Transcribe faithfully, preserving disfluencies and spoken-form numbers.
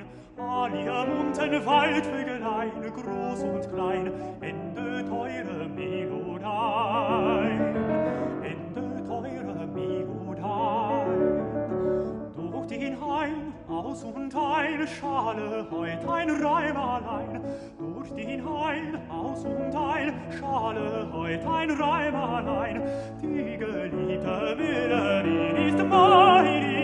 all ihr bunten Waldvögelein, groß und klein, endet eure Melodei, endet eure Melodei. Durch den Hain, aus und ein, schale heut ein Reim allein. Durch den Hain, aus und ein, schale heut ein Reim allein. Die geliebte Melodie ist mein